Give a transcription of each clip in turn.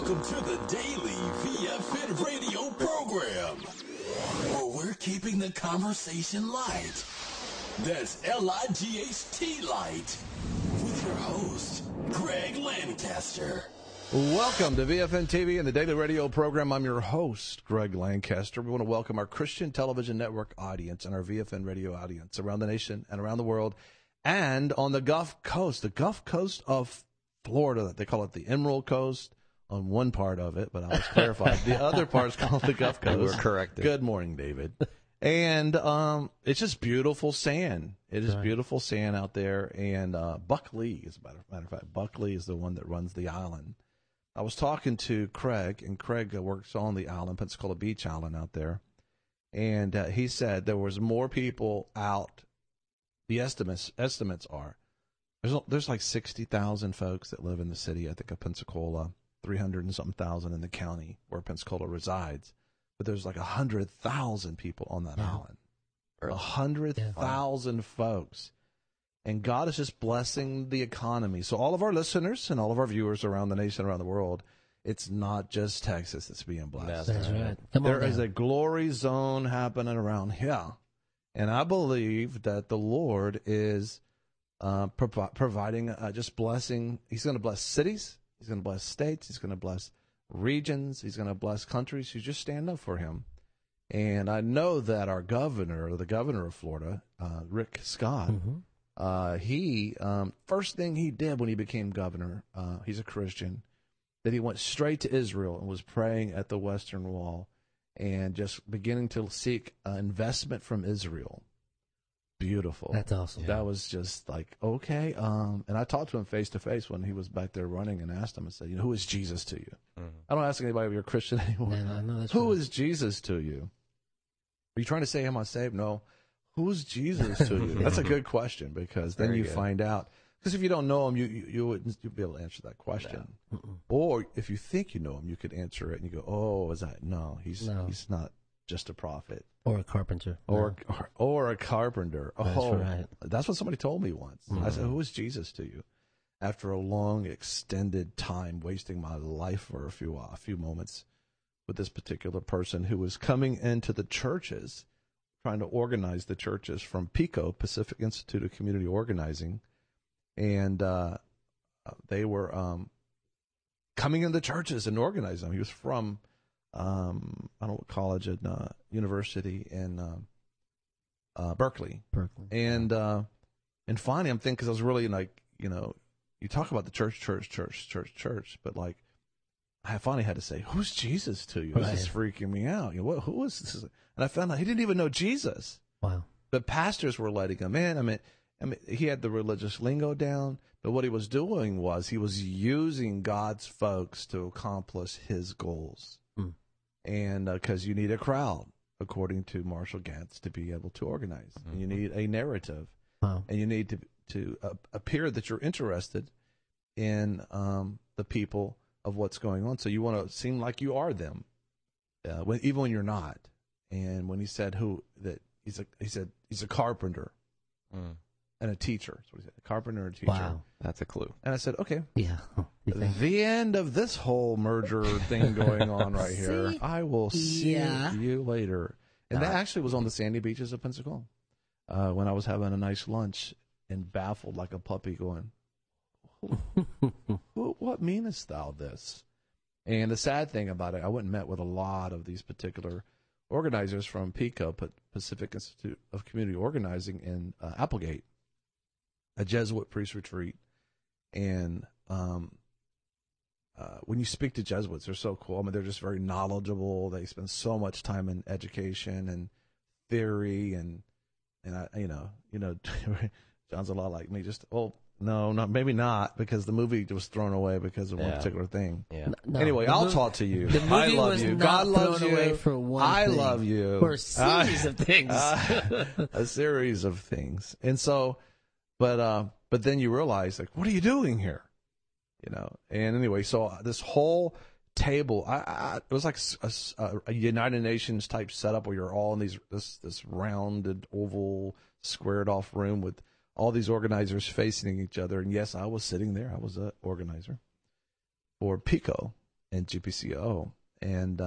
Welcome to the daily VFN radio program, where we're keeping the conversation light. That's L-I-G-H-T light, with your host, Greg Lancaster. Welcome to VFN TV and the daily radio program. I'm your host, Greg Lancaster. We want to welcome our Christian Television Network audience and our VFN radio audience around the nation and around the world, and on the Gulf Coast of Florida. They call it the Emerald Coast on one part of it, but I was clarified. The other part is called the Gulf Coast. You were corrected. Good morning, David. And it's just beautiful sand. It is beautiful sand out there. And Buck Lee, as a matter of fact, Buck Lee is the one that runs the island. I was talking to Craig, and Craig works on the island, Pensacola Beach Island out there. And he said there was more people out. The estimates are there's like 60,000 folks that live in the city, I think, of Pensacola, 300 and something thousand in the county where Pensacola resides. But there's like 100,000 people on that island. 100,000 folks. And God is just blessing the economy. So all of our listeners and all of our viewers around the nation, around the world, it's not just Texas that's being blessed. That's right. There is a glory zone happening around here. And I believe that the Lord is providing just blessing. He's going to bless cities. He's going to bless states. He's going to bless regions. He's going to bless countries who just stand up for him. And I know that our governor, the governor of Florida, Rick Scott, he first thing he did when he became governor, he's a Christian, that he went straight to Israel and was praying at the Western Wall and just beginning to seek investment from Israel. Beautiful. That's awesome. That was just like, okay. And I talked to him face to face when he was back there running and asked him, I said, who is Jesus to you? I don't ask anybody if you're a Christian anymore. No, who is Jesus to you? Are you trying to say, am I saved? No. Who's Jesus to you? That's a good question, because then you find out. Because if you don't know him, you wouldn't be able to answer that question. No. Or if you think you know him, you could answer it and you go, oh, is that? No, he's not just a prophet. Or a carpenter. Or a carpenter. That's right. That's what somebody told me once. I said, who is Jesus to you? After a long, extended time, wasting my life for a few moments with this particular person who was coming into the churches, trying to organize the churches from PICO, Pacific Institute of Community Organizing. And they were coming into the churches and organizing them. He was from, I don't know what college, and university in Berkeley. And finally, I'm thinking, because I was really like, you talk about the church, but like, I finally had to say, who's Jesus to you? This is freaking me out. Who is this? And I found out he didn't even know Jesus. Wow. But pastors were letting him in. I mean, he had the religious lingo down, but what he was doing was he was using God's folks to accomplish his goals. And because you need a crowd, according to Marshall Gantz, to be able to organize. And you need a narrative. Wow. And you need to appear that you're interested in the people of what's going on. So you want to seem like you are them, even when you're not. And when he said he said he's a carpenter and a teacher. That's what he said, a carpenter and a teacher. Wow. That's a clue. And I said, okay. Yeah. The end of this whole merger thing going on right here. I will see you later. And that actually was on the sandy beaches of Pensacola when I was having a nice lunch and baffled like a puppy going, what meanest thou this? And the sad thing about it, I went and met with a lot of these particular organizers from PICO, Pacific Institute of Community Organizing, in Applegate, a Jesuit priest retreat. And when you speak to Jesuits, they're so cool. I mean, they're just very knowledgeable. They spend so much time in education and theory, and John's a lot like me. No, maybe not, because the movie was thrown away because of one particular thing. Yeah. No, anyway, I'll talk to you. The movie I love was you. not God loves thrown you. away for one I thing. love you. For a series of things. A series of things. And so, but then you realize, like, what are you doing here? And anyway, so this whole table, it was like a United Nations type setup where you're all in this rounded, oval, squared off room with all these organizers facing each other. And yes, I was sitting there. I was an organizer for PICO. GPCO, and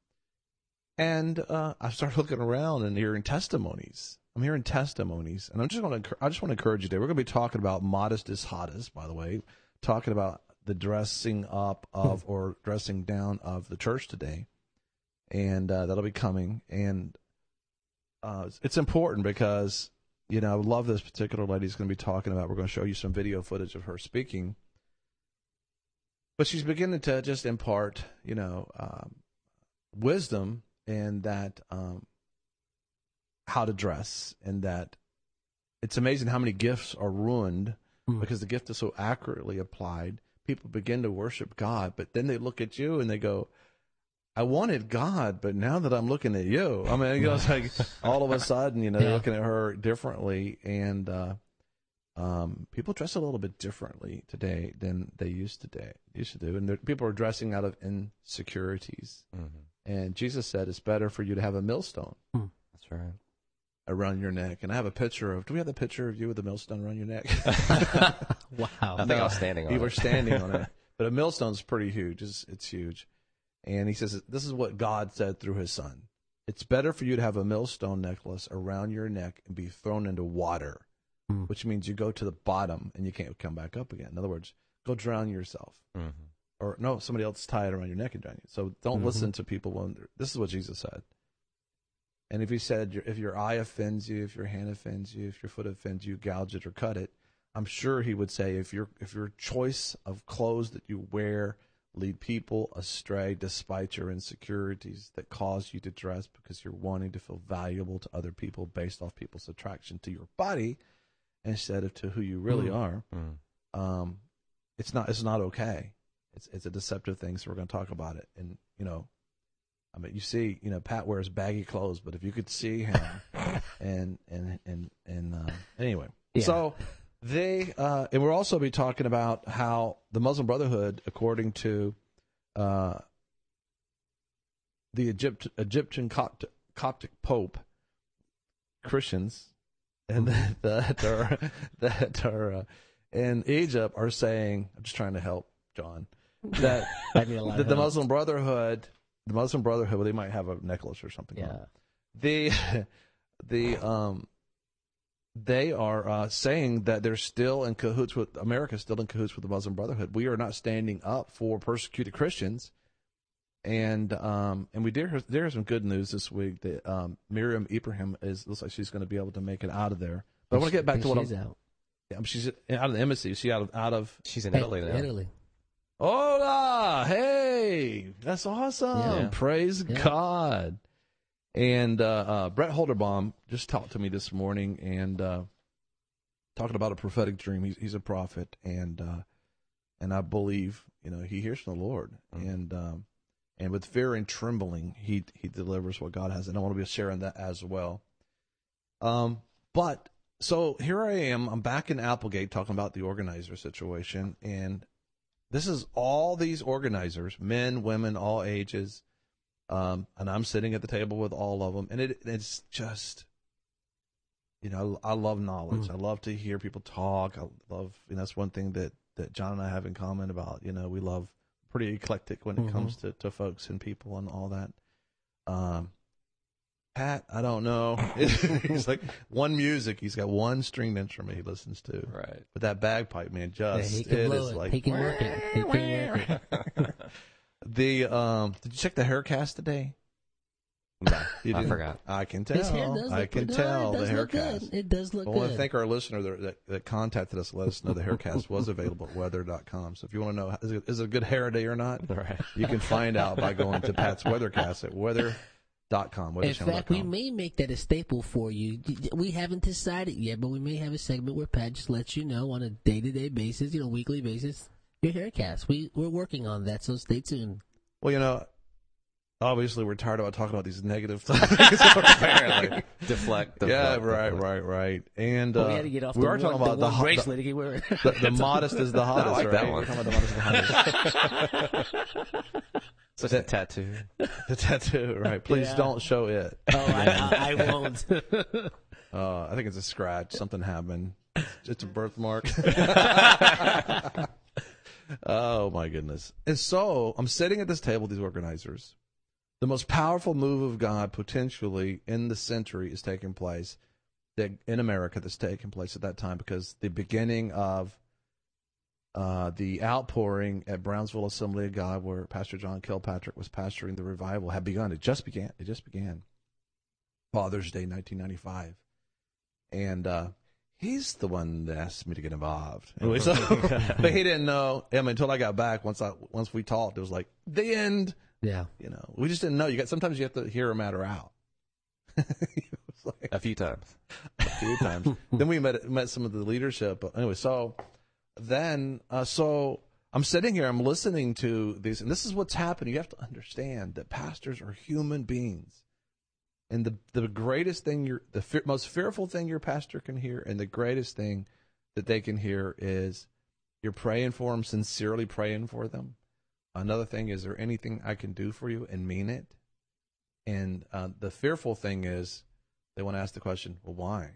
I started looking around and hearing testimonies. I'm hearing testimonies, and I just want to encourage you today. We're going to be talking about modest is hottest, by the way, talking about the dressing up of or dressing down of the church today, and that'll be coming. And it's important because, I love this particular lady who's going to be talking about. We're going to show you some video footage of her speaking, but she's beginning to just impart, wisdom and that how to dress, and that it's amazing how many gifts are ruined because the gift is so accurately applied. People begin to worship God, but then they look at you and they go, I wanted God, but now that I'm looking at you, I mean, it's like all of a sudden, they're looking at her differently, and people dress a little bit differently today than they used to do, and people are dressing out of insecurities. Mm-hmm. And Jesus said it's better for you to have a millstone. That's right. Around your neck. And I have a picture do we have the picture of you with a millstone around your neck? Wow. I think I was standing on it. You were standing on it. But a millstone's pretty huge. It's huge. And he says, this is what God said through his son. It's better for you to have a millstone necklace around your neck and be thrown into water, which means you go to the bottom and you can't come back up again. In other words, go drown yourself. Mm-hmm. Or no, somebody else tie it around your neck and drown you. So don't listen to people when this is what Jesus said. And if he said, if your eye offends you, if your hand offends you, if your foot offends you, gouge it or cut it, I'm sure he would say, if your choice of clothes that you wear lead people astray despite your insecurities that cause you to dress because you're wanting to feel valuable to other people based off people's attraction to your body instead of to who you really are, it's not okay. It's a deceptive thing, so we're going to talk about it. And, I mean, you see, Pat wears baggy clothes, but if you could see him, anyway. Yeah. So and we'll also be talking about how the Muslim Brotherhood, according to the Egyptian Coptic Pope, Christians, and that are in Egypt are saying, I'm just trying to help John, that the Muslim Brotherhood. The Muslim Brotherhood, well, they might have a necklace or something. Yeah. They are saying that they're still in cahoots with America, still in cahoots with the Muslim Brotherhood. We are not standing up for persecuted Christians, and we did hear some good news this week that Miriam Ibrahim looks like she's going to be able to make it out of there. But I want to get back to what she's out. Yeah, she's out of the embassy. She's out of. She's in Italy now. Italy. Hola! Hey, that's awesome. Yeah. Praise God. And Brett Holderbaum just talked to me this morning and talking about a prophetic dream. He's a prophet, and I believe he hears from the Lord, and with fear and trembling he delivers what God has, and I want to be sharing that as well. But so here I am. I'm back in Applegate talking about the organizer situation, and this is all these organizers, men, women, all ages, and I'm sitting at the table with all of them, and it's just, I love knowledge. I love to hear people talk. I love, that's one thing that John and I have in common about, we love pretty eclectic when it comes to folks and people and all that. Pat, I don't know. He's like one music. He's got one stringed instrument he listens to. Right. But that bagpipe, man, he can work it. He can work it. Did you check the Haircast today? No, I forgot. I can tell. His hair does look good. The Haircast. It does look good. I want to thank our listener that contacted us. Let us know the Haircast was available at weather.com. So if you want to know, is it a good hair day or not? Right. You can find out by going to Pat's Weathercast at weather.com. In fact, we may make that a staple for you. We haven't decided yet, but we may have a segment where Pat just lets you know on a day-to-day basis, weekly basis, your Haircast. We're working on that, so stay tuned. Well, obviously we're tired about talking about these negative things. Apparently. Deflect. Yeah, right. And we had to get off we are talking about the modest is the hottest. I like that one. We're talking about the modest is the hottest. Such a tattoo. The tattoo, right. Please don't show it. Oh, I won't. I think it's a scratch. Something happened. It's a birthmark. Oh my goodness. And so I'm sitting at this table with these organizers. The most powerful move of God potentially in the century is taking place in America, that's taking place at that time, because the beginning of the outpouring at Brownsville Assembly of God, where Pastor John Kilpatrick was pastoring the revival, had begun. It just began. Father's Day, 1995. And he's the one that asked me to get involved. Anyway, so, but he didn't know. I mean, until I got back, once we talked, it was like the end. Yeah. You know, we just didn't know. Sometimes you have to hear a matter out. Like, a few times. Then we met some of the leadership. But anyway, so then, so I'm sitting here, I'm listening to these, and this is what's happening. You have to understand that pastors are human beings. And the greatest thing, most fearful thing your pastor can hear, and the greatest thing that they can hear is you're praying for them, sincerely praying for them. Another thing is there anything I can do for you, and mean it? And the fearful thing is they want to ask the question, well, why?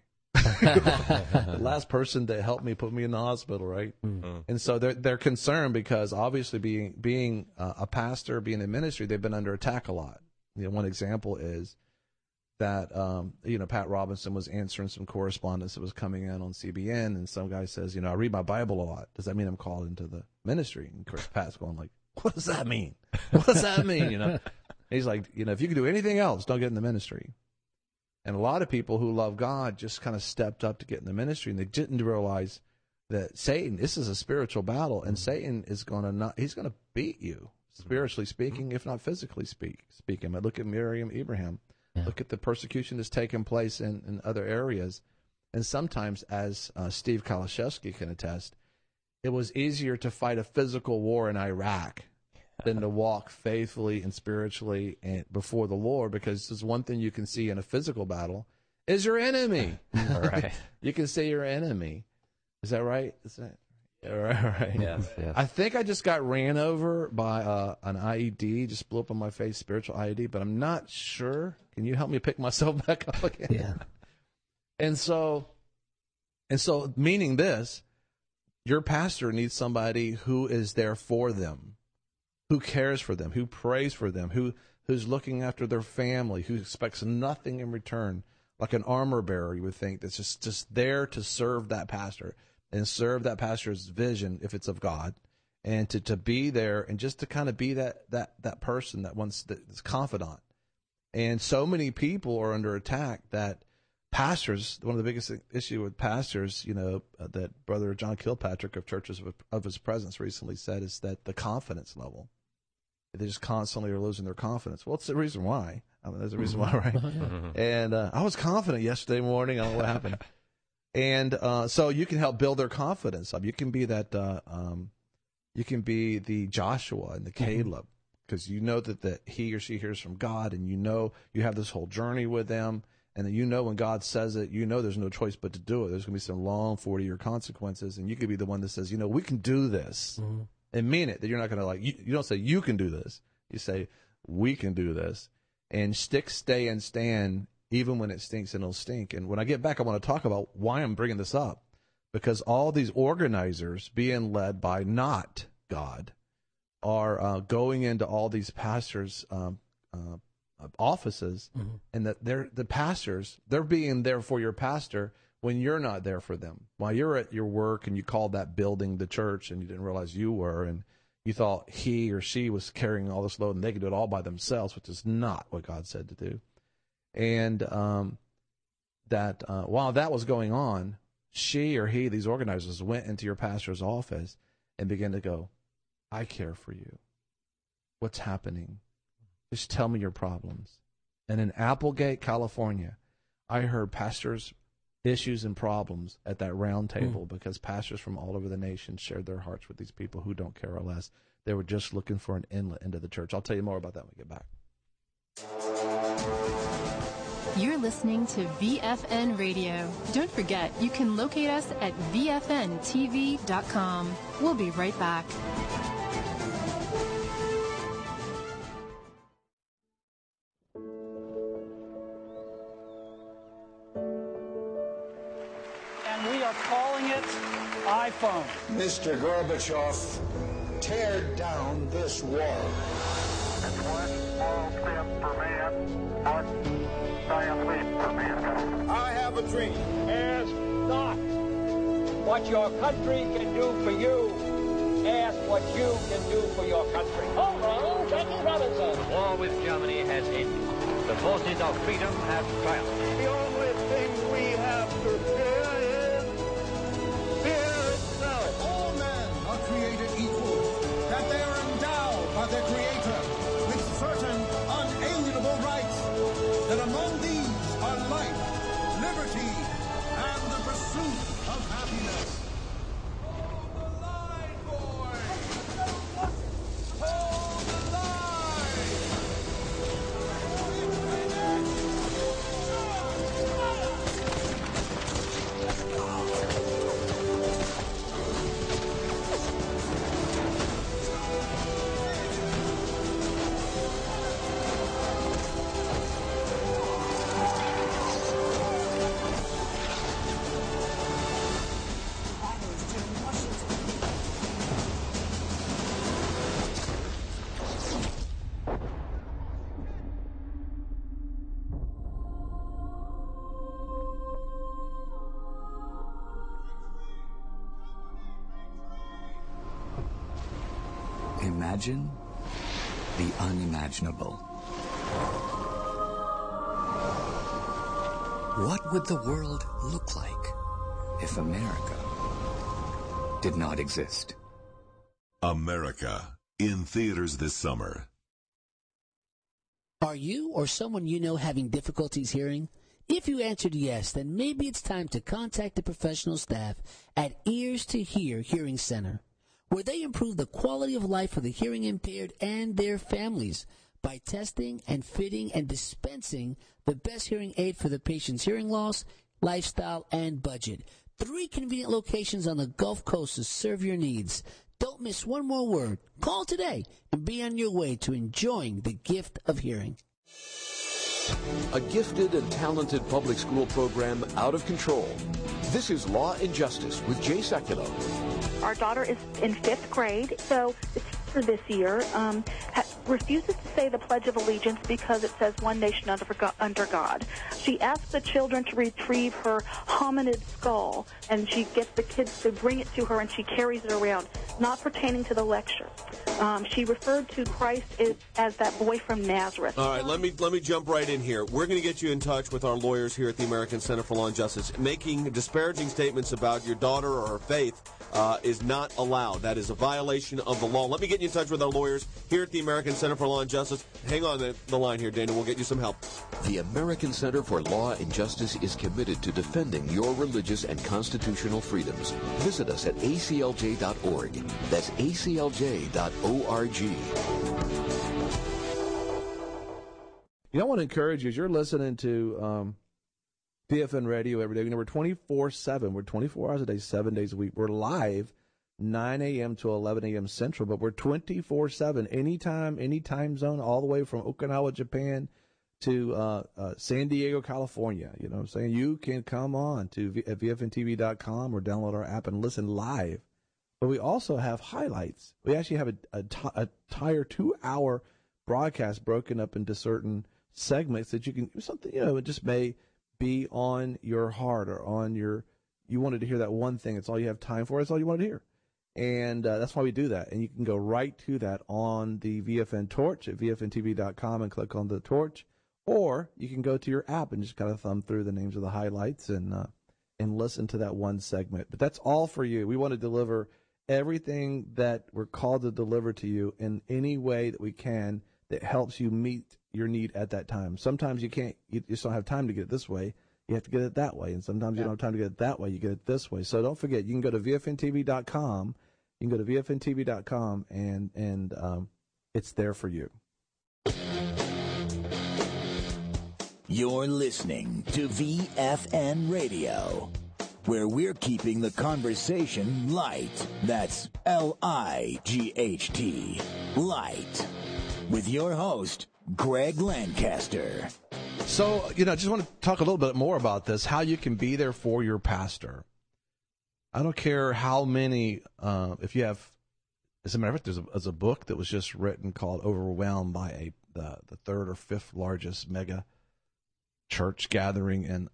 The last person that helped me put me in the hospital, right? Mm-hmm. And so they're concerned because obviously being a pastor, being in ministry, they've been under attack a lot. You know, one example is that Pat Robinson was answering some correspondence that was coming in on CBN, and some guy says, I read my Bible a lot. Does that mean I'm called into the ministry? And of course, Pat's going like, what does that mean? What does that mean? He's like, if you can do anything else, don't get in the ministry. And a lot of people who love God just kind of stepped up to get in the ministry, and they didn't realize that Satan, this is a spiritual battle, and Satan is he's going to beat you, spiritually speaking, if not physically speaking. But look at Miriam Abraham. Yeah. Look at the persecution that's taken place in other areas. And sometimes, as Steve Kalashevsky can attest, it was easier to fight a physical war in Iraq than to walk faithfully and spiritually and before the Lord, because there's one thing you can see in a physical battle is your enemy. Right. You can see your enemy. Is that right? Is that right? Yes. I think I just got ran over by an IED, just blew up on my face, spiritual IED, but I'm not sure. Can you help me pick myself back up again? Yeah. And so meaning this, your pastor needs somebody who is there for them, who cares for them, who prays for them, who's looking after their family, who expects nothing in return, like an armor bearer, you would think, that's just there to serve that pastor and serve that pastor's vision, if it's of God, and to be there and just to kind of be that person that's confidant. And so many people are under attack that pastors, one of the biggest issue with pastors, that Brother John Kilpatrick of Churches of His Presence recently said, is that the confidence level. They just constantly are losing their confidence. Well, it's the reason why. There's a reason why, right? And I was confident yesterday morning. I don't know what happened. And so you can help build their confidence up. You can be that. You can be the Joshua and the Caleb, because you know that he or she hears from God, and you have this whole journey with them, and then when God says it, there's no choice but to do it. There's going to be some long 40-year consequences, and you could be the one that says, we can do this. Mm-hmm. And mean it, that you're not going to you don't say you can do this. You say we can do this. And stick, stay, and stand even when it stinks, and it'll stink. And when I get back, I want to talk about why I'm bringing this up. Because all these organizers being led by not God are going into all these pastors' offices, mm-hmm. and that the pastors, they're being there for your pastor when you're not there for them. While you're at your work and you called that building the church and you didn't realize you were, and you thought he or she was carrying all this load and they could do it all by themselves, which is not what God said to do. And while that was going on, she or he, these organizers, went into your pastor's office and began to go, I care for you. What's happening? Just tell me your problems. And in Applegate, California, I heard pastors' issues and problems at that round table because pastors from all over the nation shared their hearts with these people who don't care or less. They were just looking for an inlet into the church. I'll tell you more about that when we get back. You're listening to VFN Radio. Don't forget, you can locate us at VFNTV.com. We'll be right back. And we are calling it iPhone. Mr. Gorbachev, tear down this wall. It's one small step for man, one giant leap for mankind. I have a dream. Ask not what your country can do for you. Ask what you can do for your country. Home run, Jackie Robinson. War with Germany has ended. The forces of freedom have triumphed. The only thing we have to fear is fear itself. All men are created equal, that they are endowed by their Creator with certain unalienable rights, that among these are life, liberty, and the pursuit of happiness. Hold the line, boys! Hold the line! Imagine the unimaginable. What would the world look like if America did not exist? America, in theaters this summer. Are you or someone you know having difficulties hearing? If you answered yes, then maybe it's time to contact the professional staff at Ears to Hear Hearing Center, where they improve the quality of life for the hearing impaired and their families by testing and fitting and dispensing the best hearing aid for the patient's hearing loss, lifestyle, and budget. 3 convenient locations on the Gulf Coast to serve your needs. Don't miss one more word. Call today and be on your way to enjoying the gift of hearing. A gifted and talented public school program out of control. This is Law and Justice with Jay Sekulow. Our daughter is in 5th grade, so the teacher this year refuses to say the Pledge of Allegiance because it says one nation under God. She asks the children to retrieve her hominid skull, and she gets the kids to bring it to her, and she carries it around, not pertaining to the lecture. She referred to Christ as that boy from Nazareth. All right, let me jump right in here. We're going to get you in touch with our lawyers here at the American Center for Law and Justice. Making disparaging statements about your daughter or her faith is not allowed. That is a violation of the law. Let me get you in touch with our lawyers here at the American Center for Law and Justice. Hang on the line here, Dana. We'll get you some help. The American Center for Law and Justice is committed to defending your religious and constitutional freedoms. Visit us at aclj.org. That's aclj.org. You know, I want to encourage you, as you're listening to BFN Radio every day, you know, we're 24/7. We're 24 hours a day, 7 days a week. We're live 9 a.m. to 11 a.m. Central, but we're 24/7, anytime, any time zone, all the way from Okinawa, Japan to San Diego, California. You know what I'm saying? You can come on to VFNTV.com or download our app and listen live. But we also have highlights. We actually have a entire 2-hour broadcast broken up into certain segments that you can, something, you know, it just may be on your heart or on your, you wanted to hear that one thing. It's all you have time for. It's all you wanted to hear. And that's why we do that. And you can go right to that on the VFN Torch at VFNTV.com and click on the torch. Or you can go to your app and just kind of thumb through the names of the highlights and listen to that one segment. But that's all for you. We want to deliver everything that we're called to deliver to you in any way that we can that helps you meet your need at that time. Sometimes you can't, you just don't have time to get it this way. You have to get it that way. And sometimes you don't have time to get it that way. You get it this way. So don't forget, you can go to VFNTV.com. You can go to VFNTV.com and it's there for you. You're listening to VFN Radio, where we're keeping the conversation light. That's L-I-G-H-T, light. With your host, Greg Lancaster. So, you know, I just want to talk a little bit more about this, how you can be there for your pastor. I don't care how many, if you have As a matter of fact, there's a book that was just written called "Overwhelmed" by the third or fifth largest mega church gathering in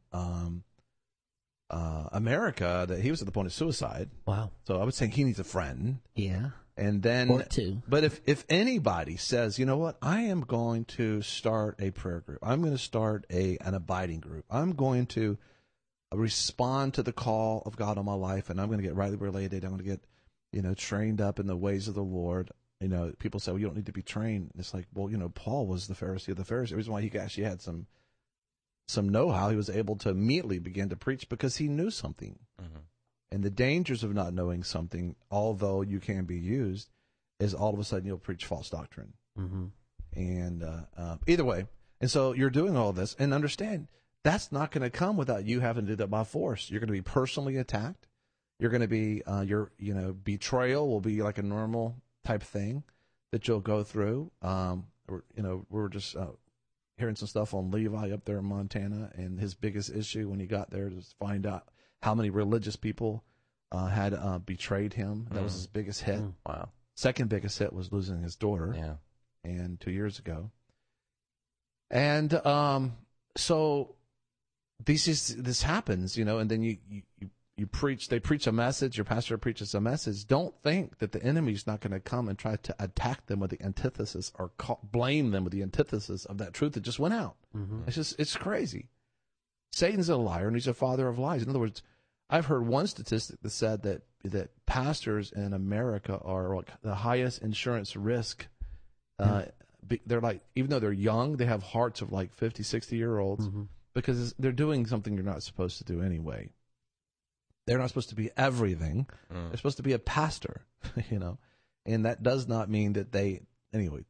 America. That he was at the point of suicide. Wow. So I would say he needs a friend. Yeah. And then, or two. But if anybody says, you know what, I am going to start a prayer group. I'm going to start an abiding group. I'm going to respond to the call of God on my life, and I'm going to get rightly related. I'm going to get, trained up in the ways of the Lord. People say, well, you don't need to be trained. It's like, well, Paul was the Pharisee of the Pharisees. The reason why he actually had some know-how, he was able to immediately begin to preach because he knew something. Mm-hmm. And the dangers of not knowing something, although you can be used, is all of a sudden you'll preach false doctrine. Mm-hmm. And either way, and so you're doing all this, and understand that's not going to come without you having to do that by force. You're going to be personally attacked. You're going to be betrayal will be like a normal type thing that you'll go through. We're just hearing some stuff on Levi up there in Montana, and his biggest issue when he got there was find out how many religious people had betrayed him. That was his biggest hit. Wow. Second biggest hit was losing his daughter. Yeah. And 2 years ago. And so this happens, and then you preach. They preach a message. Your pastor preaches a message. Don't think that the enemy's not going to come and try to attack them with the antithesis or blame them with the antithesis of that truth that just went out. Mm-hmm. It's crazy. Satan's a liar, and he's a father of lies. In other words, I've heard one statistic that said that pastors in America are the highest insurance risk. They're like, even though they're young, they have hearts of like 50, 60-year-olds because they're doing something you're not supposed to do anyway. They're not supposed to be everything. They're supposed to be a pastor, and that does not mean that they, anyway,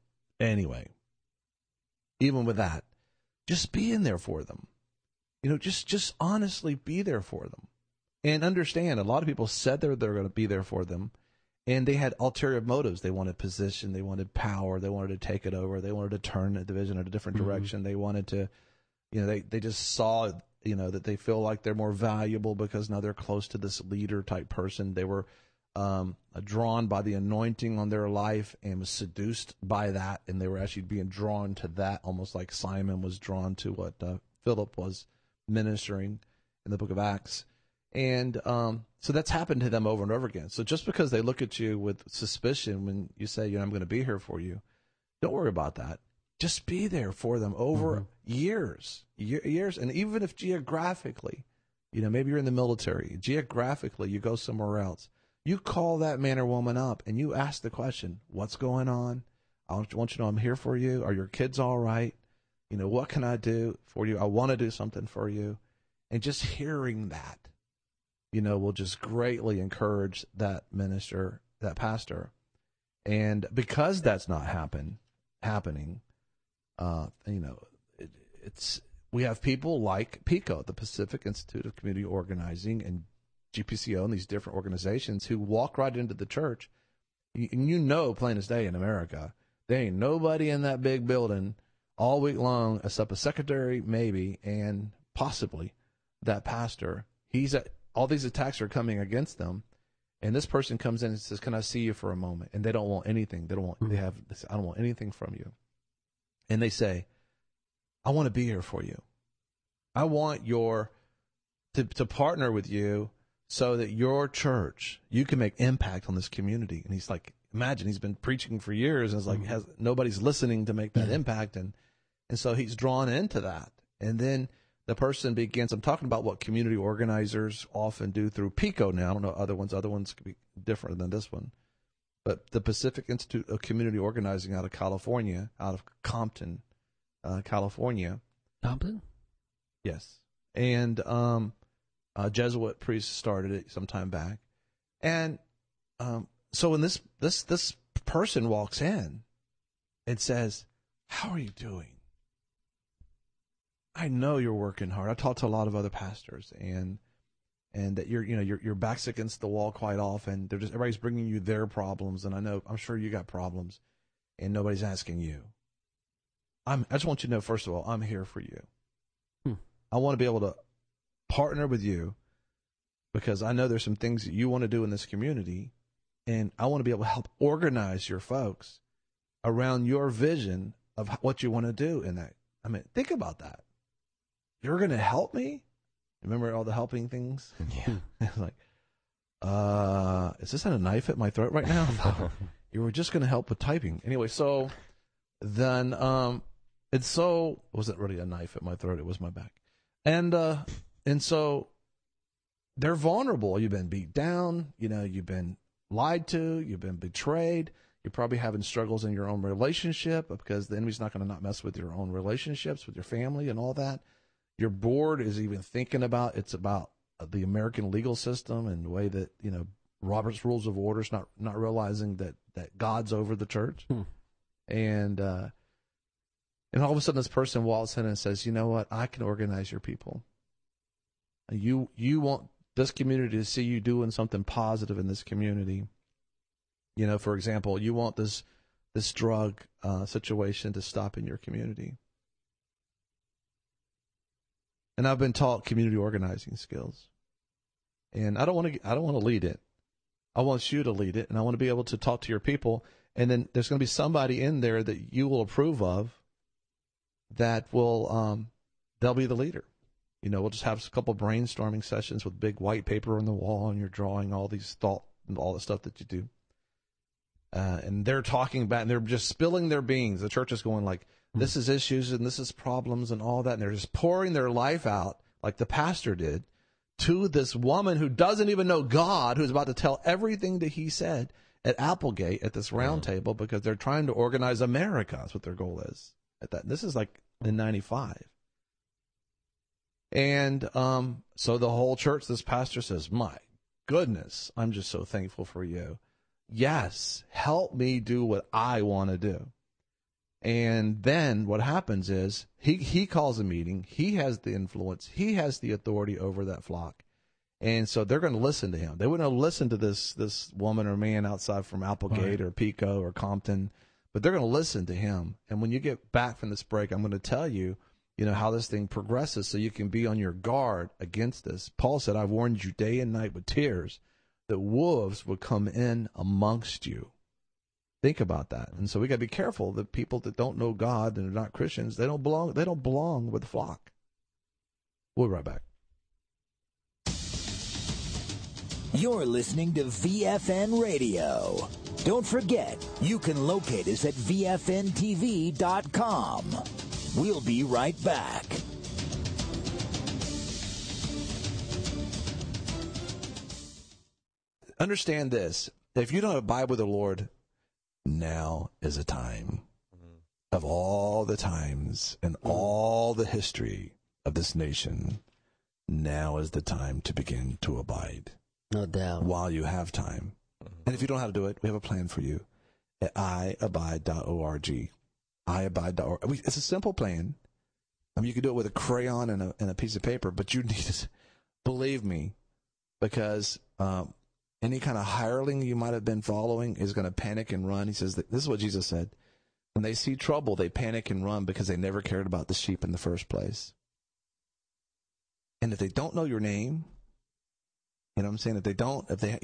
even with that, just be in there for them. Just honestly be there for them. And understand, a lot of people said they're going to be there for them, and they had ulterior motives. They wanted position, they wanted power, they wanted to take it over, they wanted to turn the division in a different direction. They wanted to, they just saw, that they feel like they're more valuable because now they're close to this leader type person. They were drawn by the anointing on their life and was seduced by that, and they were actually being drawn to that, almost like Simon was drawn to what Philip was ministering in the book of Acts. And so that's happened to them over and over again. So just because they look at you with suspicion when you say, I'm going to be here for you, don't worry about that. Just be there for them over years. And even if geographically, maybe you're in the military, geographically you go somewhere else, you call that man or woman up and you ask the question, what's going on? I want you to know I'm here for you. Are your kids all right? What can I do for you? I want to do something for you. And just hearing that, will just greatly encourage that minister, that pastor. And because that's not happening, we have people like PICO, the Pacific Institute of Community Organizing, and GPCO and these different organizations who walk right into the church. And plain as day in America, there ain't nobody in that big building all week long except a secretary, maybe, and possibly that pastor. All these attacks are coming against them, and this person comes in and says, "Can I see you for a moment?" And they don't want anything. They say, "I don't want anything from you." And they say, "I want to be here for you. I want to partner with you so that your church, you can make impact on this community." And he's like, imagine he's been preaching for years, and it's like nobody's listening to make that impact, and so he's drawn into that, and then the person begins. I'm talking about what community organizers often do through PICO now. I don't know other ones. Other ones could be different than this one. But the Pacific Institute of Community Organizing out of California, out of Compton, California. Compton? Yes. And a Jesuit priest started it some time back. And so when this person walks in and says, "How are you doing? I know you're working hard. I talked to a lot of other pastors, and that your back's against the wall quite often. Everybody's bringing you their problems, and I'm sure you got problems, and nobody's asking you. I just want you to know, first of all, I'm here for you. I want to be able to partner with you because I know there's some things that you want to do in this community, and I want to be able to help organize your folks around your vision of what you want to do in that. I mean, think about that. You're going to help me? Remember all the helping things? Yeah. Like, is this a knife at my throat right now? No. You were just going to help with typing. Anyway, so then, it wasn't really a knife at my throat. It was my back. And so they're vulnerable. You've been beat down. You've been lied to. You've been betrayed. You're probably having struggles in your own relationship because the enemy's not going to not mess with your own relationships with your family and all that. Your board is even thinking about the American legal system and the way that, Robert's Rules of Order is not realizing that God's over the church. And all of a sudden this person walks in and says, you know what? I can organize your people. You want this community to see you doing something positive in this community. For example, you want this drug situation to stop in your community. And I've been taught community organizing skills. And I don't want to lead it. I want you to lead it, and I want to be able to talk to your people. And then there's going to be somebody in there that you will approve of that will they'll be the leader. We'll just have a couple brainstorming sessions with big white paper on the wall, and you're drawing all these thought and all the stuff that you do. And they're talking about, and they're just spilling their beans. The church is going like, this is issues and this is problems and all that. And they're just pouring their life out like the pastor did to this woman who doesn't even know God, who's about to tell everything that he said at Applegate at this round table because they're trying to organize America. That's what their goal is. This is like in 95. And so the whole church, this pastor says, my goodness, I'm just so thankful for you. Yes, help me do what I want to do. And then what happens is he calls a meeting. He has the influence. He has the authority over that flock. And so they're going to listen to him. They wouldn't have listened to this woman or man outside from Applegate or Pico or Compton, but they're going to listen to him. And when you get back from this break, I'm going to tell you, how this thing progresses so you can be on your guard against this. Paul said, I've warned you day and night with tears that wolves would come in amongst you. Think about that. And so we got to be careful that people that don't know God and are not Christians, they don't belong with the flock. We'll be right back. You're listening to VFN Radio. Don't forget, you can locate us at VFNTV.com. We'll be right back. Understand this. If you don't abide with the Lord, now is a time of all the times and all the history of this nation. Now is the time to begin to abide. No doubt. While you have time. And if you don't know how to do it, we have a plan for you at iabide.org. iabide.org. It's a simple plan. I mean, you can do it with a crayon and a piece of paper, but you need to believe me, because any kind of hireling you might have been following is going to panic and run. He says that this is what Jesus said. When they see trouble, they panic and run because they never cared about the sheep in the first place. And if they don't know your name, you know what I'm saying? If y'all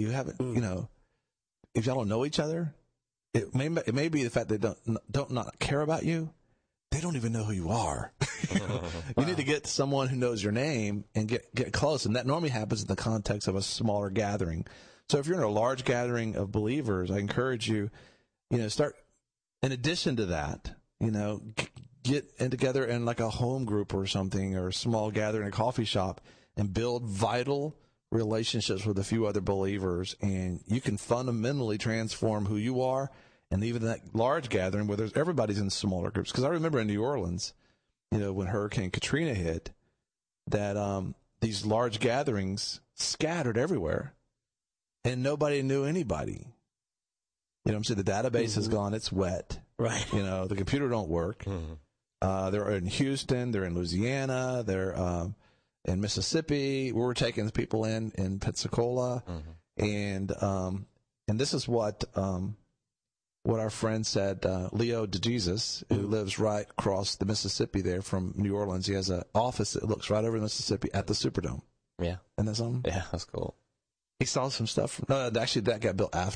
don't know each other, it may be the fact they don't not care about you. They don't even know who you are. You need to get someone who knows your name and get close. And that normally happens in the context of a smaller gathering. So if you're in a large gathering of believers, I encourage you, start, in addition to that, get in together in like a home group or something, or a small gathering, a coffee shop, and build vital relationships with a few other believers. And you can fundamentally transform who you are. And even that large gathering where everybody's in smaller groups. Because I remember in New Orleans, when Hurricane Katrina hit, that these large gatherings scattered everywhere, and nobody knew anybody. You know what I'm saying? The database is gone. It's wet. Right. The computer don't work. They're in Houston. They're in Louisiana. They're in Mississippi. We were taking people in Pensacola. And this is what our friend said, Leo DeJesus, who lives right across the Mississippi there from New Orleans. He has an office that looks right over the Mississippi at the Superdome. Yeah. Isn't that something? Yeah, that's cool. He saw some stuff. No, actually, that got built after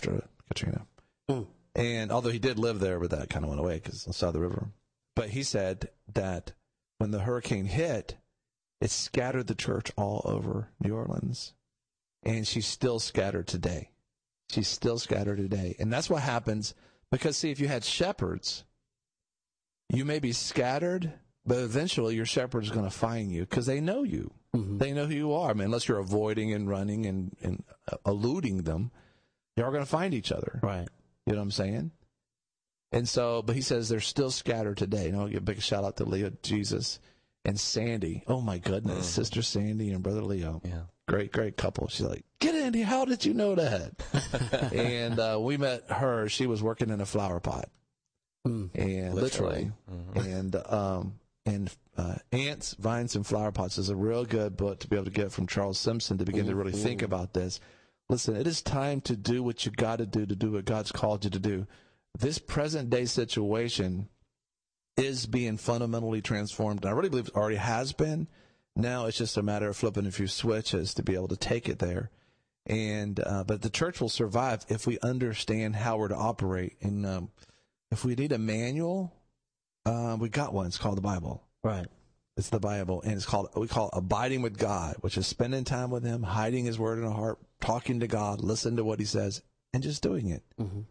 Katrina. And although he did live there, but that kind of went away because on the side of the river. But he said that when the hurricane hit, it scattered the church all over New Orleans. And she's still scattered today. She's still scattered today. And that's what happens because, see, if you had shepherds, you may be scattered, but eventually your shepherd is going to find you because they know you. Mm-hmm. They know who you are. I mean, unless you're avoiding and running and eluding them, you're going to find each other. Right. You know what I'm saying? And so, but he says they're still scattered today. You know, give a big shout out to Leo, Jesus, and Sandy. Oh, my goodness. Sister Sandy and Brother Leo. Yeah. Great couple. She's like, get in here. How did you know that? And we met her. She was working in a flower pot. And literally. Mm-hmm. And Ants, Vines, and Flower Pots is a real good book to be able to get from Charles Simpson to begin to really think about this. Listen, it is time to do what you got to do what God's called you to do. This present day situation is being fundamentally transformed. And I really believe it already has been. Now it's just a matter of flipping a few switches to be able to take it there. And but the church will survive if we understand how we're to operate. And if we need a manual, we got one. It's called the Bible. Right. It's the Bible, and we call it abiding with God, which is spending time with Him, hiding His Word in our heart, talking to God, listening to what He says, and just doing it. Mm-hmm.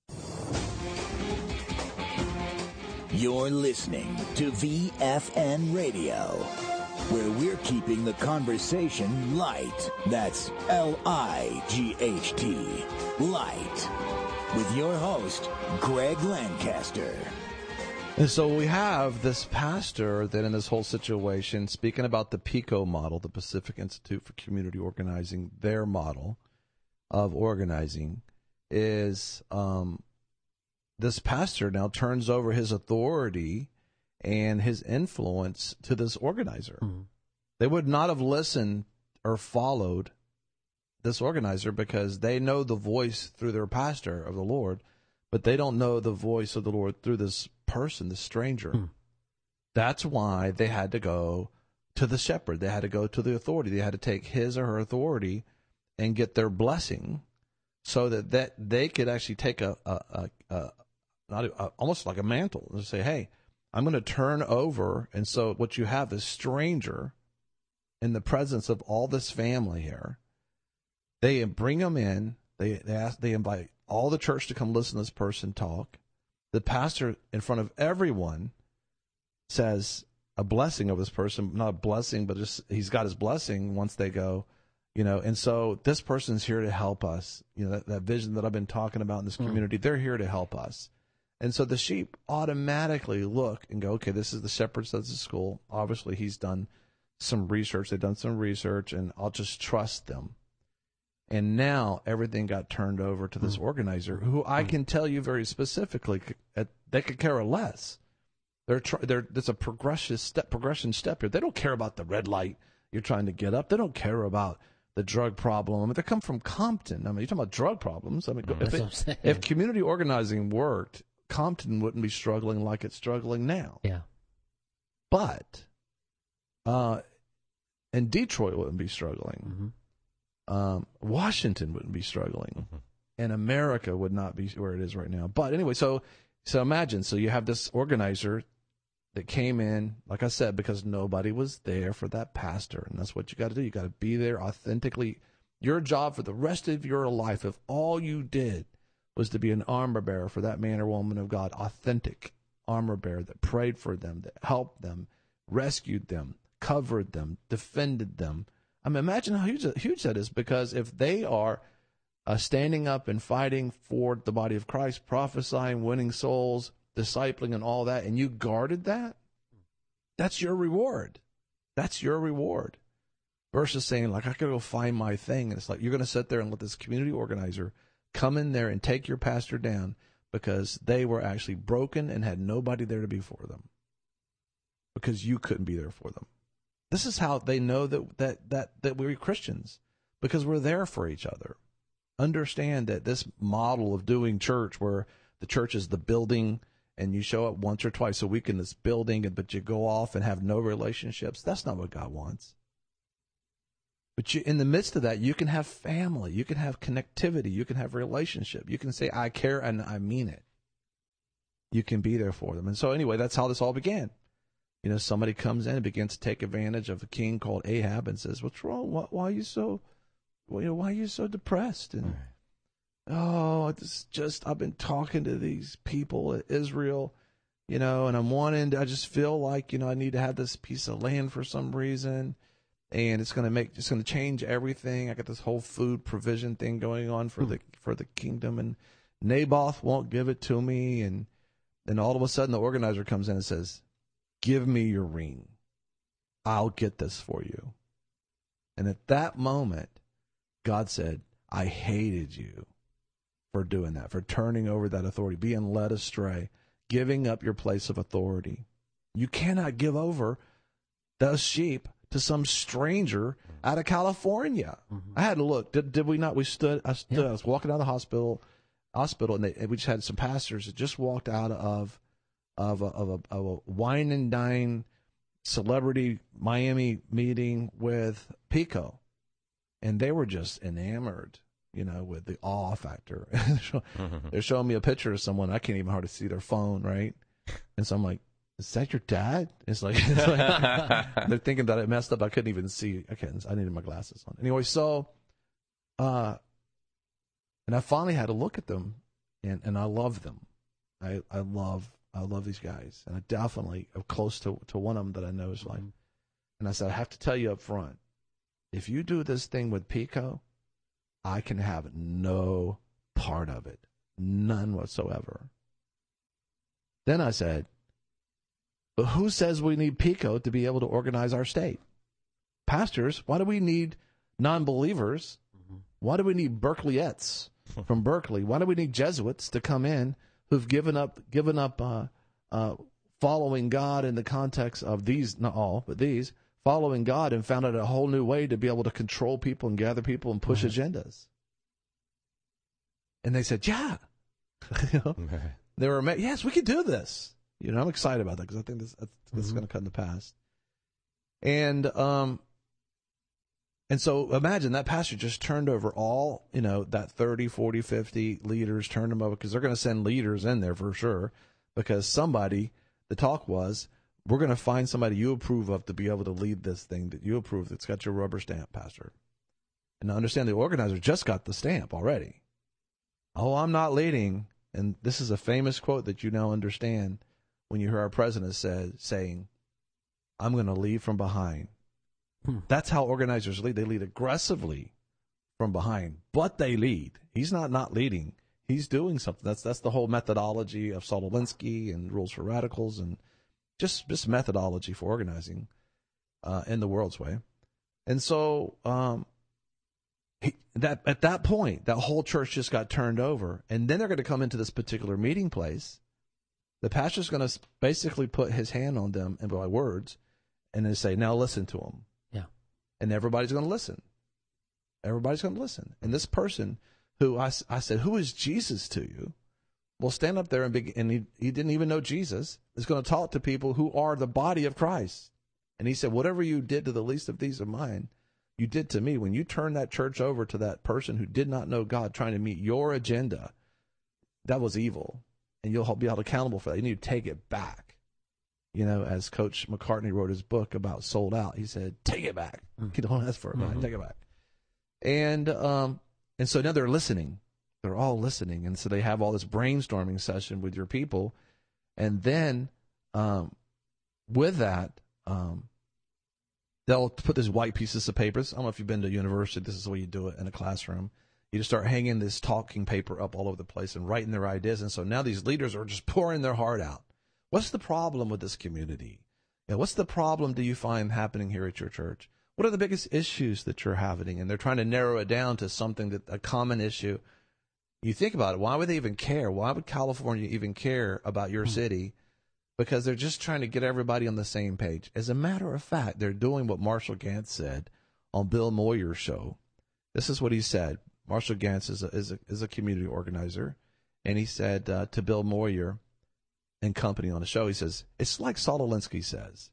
You're listening to VFN Radio, where we're keeping the conversation light. That's L-I-G-H-T, light. With your host, Greg Lancaster. And so we have this pastor that in this whole situation, speaking about the PICO model, the Pacific Institute for Community Organizing, their model of organizing is this pastor now turns over his authority and his influence to this organizer. Mm-hmm. They would not have listened or followed this organizer because they know the voice through their pastor of the Lord, but they don't know the voice of the Lord through this person, the stranger. That's why they had to go to the shepherd. They had to go to the authority. They had to take his or her authority and get their blessing so that they could actually take almost like a mantle and say, hey, I'm going to turn over. And so what you have is stranger in the presence of all this family here. They bring them in. They invite all the church to come listen to this person talk. The pastor, in front of everyone, says a blessing of this person, not a blessing, but just he's got his blessing once they go, and so this person's here to help us. That vision that I've been talking about in this community, they're here to help us. And so the sheep automatically look and go, okay, this is the shepherd says the school. Obviously, he's done some research. They've done some research, and I'll just trust them. And now everything got turned over to this organizer, who I can tell you very specifically, they could care less. There's a progression step here. They don't care about the red light you're trying to get up. They don't care about the drug problem. I mean, they come from Compton. I mean, you're talking about drug problems. I mean, if community organizing worked, Compton wouldn't be struggling like it's struggling now. Yeah. But, and Detroit wouldn't be struggling. Mm-hmm. Washington wouldn't be struggling, and America would not be where it is right now. But anyway, so imagine, so you have this organizer that came in, like I said, because nobody was there for that pastor, and that's what you got to do. You got to be there authentically. Your job for the rest of your life, if all you did was to be an armor bearer for that man or woman of God, authentic armor bearer that prayed for them, that helped them, rescued them, covered them, defended them. I mean, imagine how huge that is, because if they are standing up and fighting for the body of Christ, prophesying, winning souls, discipling, and all that, and you guarded that, that's your reward. That's your reward. Versus saying, like, I could go find my thing. And it's like, you're going to sit there and let this community organizer come in there and take your pastor down because they were actually broken and had nobody there to be for them because you couldn't be there for them. This is how they know that we're Christians, because we're there for each other. Understand that this model of doing church, where the church is the building and you show up once or twice a week in this building, but you go off and have no relationships, that's not what God wants. But in the midst of that, you can have family, you can have connectivity, you can have relationship. You can say, I care and I mean it. You can be there for them. And so anyway, that's how this all began. You know, somebody comes in and begins to take advantage of a king called Ahab and says, what's wrong? Why are you so, why are you so depressed? And, I've been talking to these people at Israel, you know, and I just feel like, you know, I need to have this piece of land for some reason. And it's going to change everything. I got this whole food provision thing going on for the kingdom, and Naboth won't give it to me. And then all of a sudden the organizer comes in and says, give me your ring. I'll get this for you. And at that moment, God said, I hated you for doing that, for turning over that authority, being led astray, giving up your place of authority. You cannot give over those sheep to some stranger out of California. I had to look. Did we not? I was walking out of the hospital, and we just had some pastors that just walked out of a wine and dine celebrity Miami meeting with Pico, and they were just enamored, you know, with the awe factor. They're showing me a picture of someone. I can't even hardly see their phone, right? And so I'm like, is that your dad? It's like they're thinking that I messed up. I couldn't even see. I needed my glasses on. Anyway, so, and I finally had to look at them, and I love them. I love these guys, and I definitely am close to one of them that I know is like. And I said, I have to tell you up front, if you do this thing with Pico, I can have no part of it, none whatsoever. Then I said, but who says we need Pico to be able to organize our state? Pastors, why do we need non-believers? Why do we need Berkeleyettes from Berkeley? Why do we need Jesuits to come in who've given up following God in the context of these, not all, but these, following God, and found out a whole new way to be able to control people and gather people and push agendas? And they said, yeah. You know? They were amazed. Yes, we can do this. You know, I'm excited about that because I think this is going to cut in the past. And so imagine that pastor just turned over all, you know, that 30, 40, 50 leaders, turned them over, because they're going to send leaders in there for sure, because the talk was, we're going to find somebody you approve of to be able to lead this thing that you approve that's got your rubber stamp, Pastor. And understand the organizer just got the stamp already. Oh, I'm not leading. And this is a famous quote that you now understand when you hear our president saying, I'm going to lead from behind. That's how organizers lead. They lead aggressively from behind, but they lead. He's not leading. He's doing something. That's the whole methodology of Saul Alinsky and Rules for Radicals, and just methodology for organizing in the world's way. And so at that point, that whole church just got turned over, and then they're going to come into this particular meeting place. The pastor's going to basically put his hand on them and by words, and then say, now listen to them. Yeah. And everybody's going to listen. Everybody's going to listen. And this person who I said, who is Jesus to you? Will stand up there and he didn't even know Jesus, is going to talk to people who are the body of Christ. And he said, whatever you did to the least of these of mine, you did to me. When you turned that church over to that person who did not know God, trying to meet your agenda, that was evil. And you'll be held accountable for that. You need to take it back. You know, as Coach McCartney wrote his book about Sold Out, he said, take it back. You don't ask for it back. Take it back. And so now they're listening. They're all listening. And so they have all this brainstorming session with your people. And then with that, they'll put these white pieces of papers. I don't know if you've been to university. This is the way you do it in a classroom. You just start hanging this talking paper up all over the place and writing their ideas. And so now these leaders are just pouring their heart out. What's the problem with this community? What's the problem do you find happening here at your church? What are the biggest issues that you're having? And they're trying to narrow it down to something a common issue. You think about it. Why would they even care? Why would California even care about your city? Because they're just trying to get everybody on the same page. As a matter of fact, they're doing what Marshall Gantz said on Bill Moyer's show. This is what he said. Marshall Gantz is a community organizer, and he said to Bill Moyer and company on the show, he says, it's like Saul Alinsky says,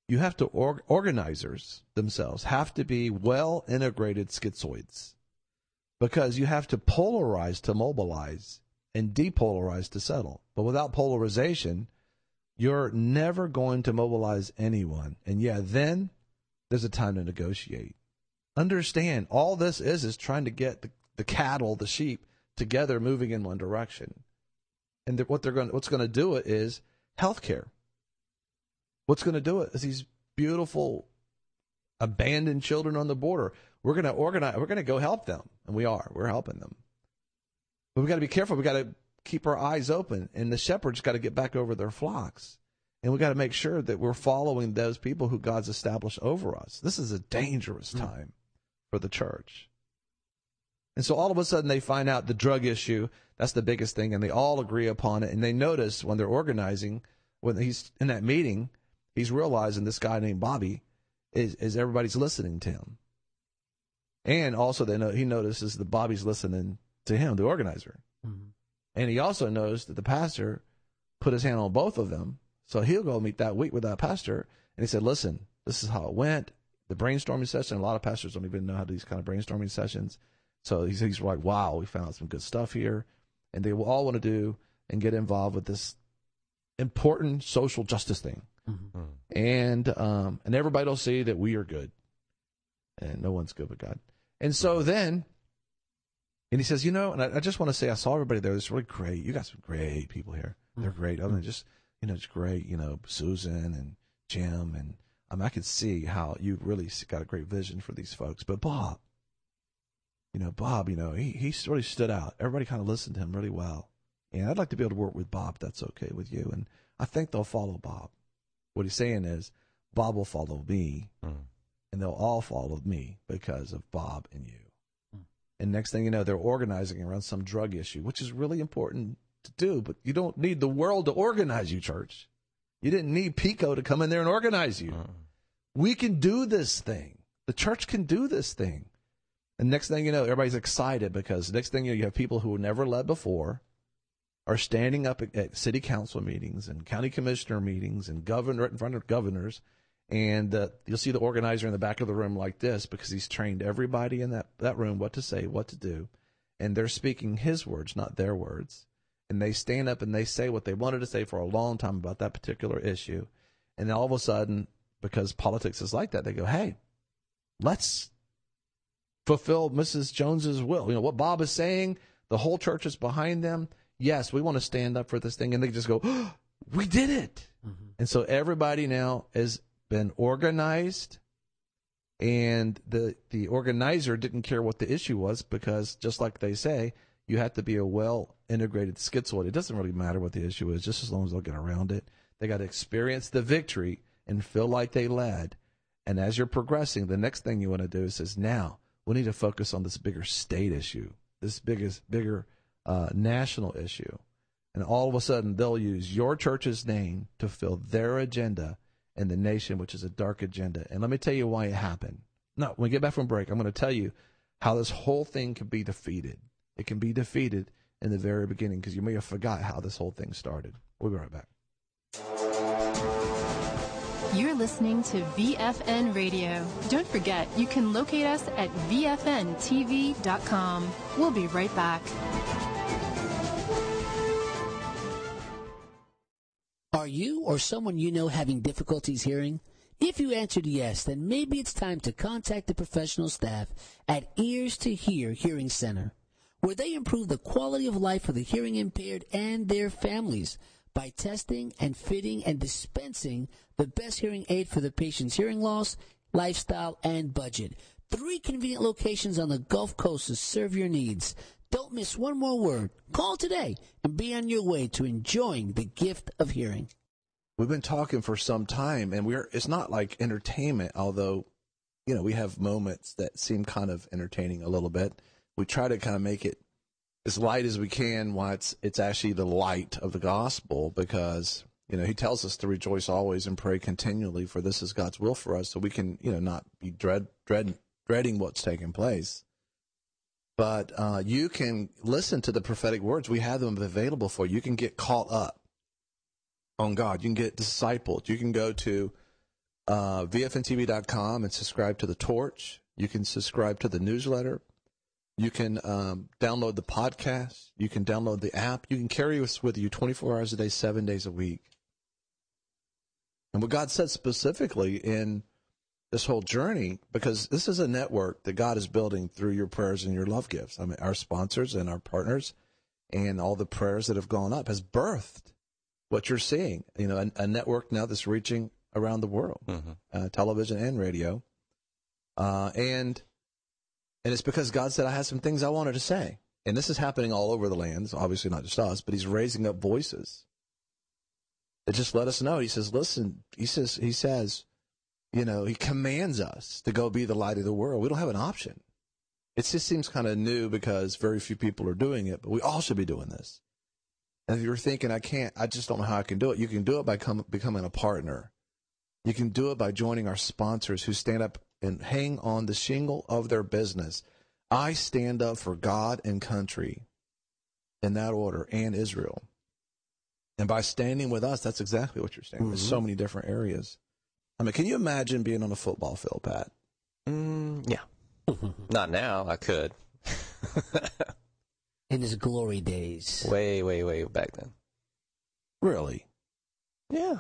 you have to organizers themselves have to be well integrated schizoids, because you have to polarize to mobilize and depolarize to settle. But without polarization, you're never going to mobilize anyone. And yeah, then there's a time to negotiate. Understand, all this is trying to get the cattle, the sheep, together, moving in one direction. And what's going to do it is healthcare. What's going to do it is these beautiful abandoned children on the border. We're going to organize. We're going to go help them, and we're helping them. But we got to be careful. We got to keep our eyes open, and the shepherds got to get back over their flocks, and we got to make sure that we're following those people who God's established over us. This is a dangerous time for the church. And so all of a sudden they find out the drug issue, that's the biggest thing, and they all agree upon it. And they notice when they're organizing, when he's in that meeting, he's realizing this guy named Bobby is everybody's listening to him. And also he notices that Bobby's listening to him, the organizer. Mm-hmm. And he also knows that the pastor put his hand on both of them. So he'll go meet that week with that pastor. And he said, listen, this is how it went. The brainstorming session, a lot of pastors don't even know how to do these kind of brainstorming sessions. So he's like, wow, we found some good stuff here. And they will all want to do and get involved with this important social justice thing. Mm-hmm. And everybody will see that we are good. And no one's good but God. And so then, and he says, and I just want to say, I saw everybody there. It's really great. You got some great people here. They're great. I mean, just, it's great. Susan and Jim. And I could see how you really got a great vision for these folks. But Bob, he really stood out. Everybody kind of listened to him really well. And I'd like to be able to work with Bob, if that's okay with you. And I think they'll follow Bob. What he's saying is, Bob will follow me, and they'll all follow me because of Bob and you. And next thing you know, they're organizing around some drug issue, which is really important to do, but you don't need the world to organize you, church. You didn't need Pico to come in there and organize you. We can do this thing. The church can do this thing. And next thing you know, everybody's excited because next thing you have people who were never led before are standing up at city council meetings and county commissioner meetings and governor in front of governors. And you'll see the organizer in the back of the room like this because he's trained everybody in that room what to say, what to do. And they're speaking his words, not their words. And they stand up and they say what they wanted to say for a long time about that particular issue. And then all of a sudden, because politics is like that, they go, hey, let's fulfill Mrs. Jones's will. What Bob is saying, the whole church is behind them. Yes, we want to stand up for this thing. And they just go, oh, we did it. Mm-hmm. And so everybody now has been organized. And the organizer didn't care what the issue was because, just like they say, you have to be a well-integrated schizoid. It doesn't really matter what the issue is, just as long as they'll get around it. They got to experience the victory and feel like they led. And as you're progressing, the next thing you want to do is now we need to focus on this bigger state issue, this bigger national issue. And all of a sudden, they'll use your church's name to fill their agenda in the nation, which is a dark agenda. And let me tell you why it happened. No, when we get back from break, I'm going to tell you how this whole thing can be defeated. It can be defeated in the very beginning because you may have forgot how this whole thing started. We'll be right back. You're listening to VFN Radio. Don't forget, you can locate us at VFNTV.com. We'll be right back. Are you or someone you know having difficulties hearing? If you answered yes, then maybe it's time to contact the professional staff at Ears to Hear Hearing Center, where they improve the quality of life for the hearing impaired and their families by testing and fitting and dispensing the best hearing aid for the patient's hearing loss, lifestyle, and budget. 3 convenient locations on the Gulf Coast to serve your needs. Don't miss one more word. Call today and be on your way to enjoying the gift of hearing. We've been talking for some time, and it's not like entertainment, although, we have moments that seem kind of entertaining a little bit. We try to kind of make it as light as we can while it's actually the light of the gospel because, he tells us to rejoice always and pray continually, for this is God's will for us, so we can, not be dreading what's taking place. But you can listen to the prophetic words. We have them available for you. You can get caught up on God. You can get discipled. You can go to VFNTV.com and subscribe to The Torch. You can subscribe to the newsletter. You can download the podcast. You can download the app. You can carry us with you 24 hours a day, 7 days a week. And what God said specifically in this whole journey, because this is a network that God is building through your prayers and your love gifts. I mean, our sponsors and our partners and all the prayers that have gone up has birthed what you're seeing. You know, a network now that's reaching around the world, television and radio. And it's because God said, I had some things I wanted to say. And this is happening all over the land. It's obviously not just us, but he's raising up voices that just let us know. He says, listen, he says, you know, he commands us to go be the light of the world. We don't have an option. It just seems kind of new because very few people are doing it, but we all should be doing this. And if you're thinking, I just don't know how I can do it. You can do it by becoming a partner. You can do it by joining our sponsors who stand up and hang on the shingle of their business. I stand up for God and country in that order, and Israel. And by standing with us, that's exactly what you're saying. There's so many different areas. I mean, can you imagine being on a football field, Pat? Yeah. Not now. I could. In his glory days. Way, way, way back then. Really? Yeah.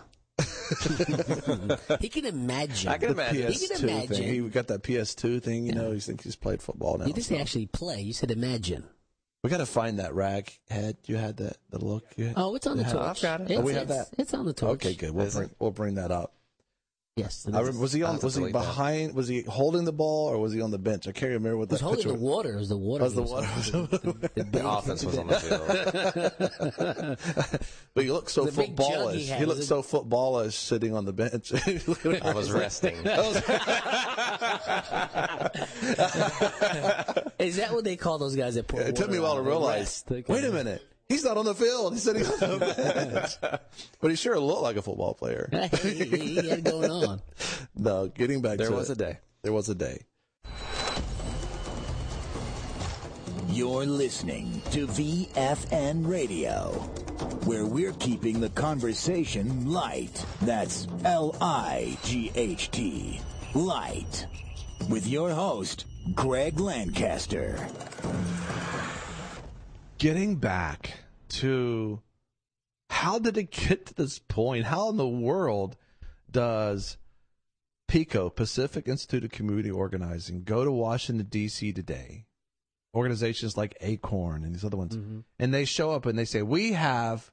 He can imagine. I can imagine. He can imagine. He got that PS2 thing, you know. He thinks he's played football now. You didn't say actually play. You said imagine. We got to find that rag head. You had the look. Oh, it's on the torch. I've got it. We have that. It's on the torch. Okay, good. We'll bring that up. Yes. Was he behind? Was he holding the ball or was he on the bench? I can't remember what that picture was. Holding the water. It was the water. The offense was on the field. But he looked so footballish. He looked so footballish sitting on the bench. I was resting. Is that what they call those guys that pour water? It took me a while to realize. Wait a minute. He's not on the field. He's sitting on the bench. But he sure looked like a football player. He had it going on. No, getting back to it. There was a day. There was a day. You're listening to VFN Radio, where we're keeping the conversation light. That's L-I-G-H-T. Light. With your host, Greg Lancaster. Getting back to how did it get to this point? How in the world does PICO, Pacific Institute of Community Organizing, go to Washington, D.C. today? Organizations like ACORN and these other ones. And they show up and they say, we have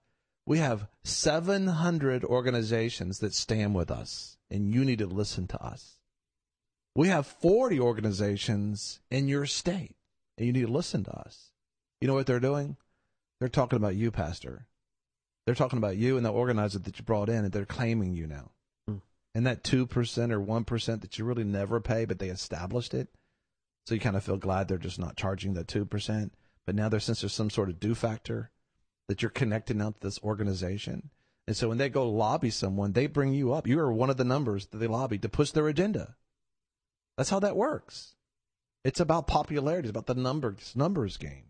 700 organizations that stand with us, and you need to listen to us. We have 40 organizations in your state, and you need to listen to us. You know what they're doing? They're talking about you, Pastor. They're talking about you and the organizer that you brought in, and they're claiming you now. And that 2% or 1% that you really never pay, but they established it. So you kind of feel glad they're just not charging that 2%. But now since there's some sort of do factor that you're connected now to this organization. And so when they go lobby someone, they bring you up. You are one of the numbers that they lobbied to push their agenda. That's how that works. It's about popularity. It's about the numbers game.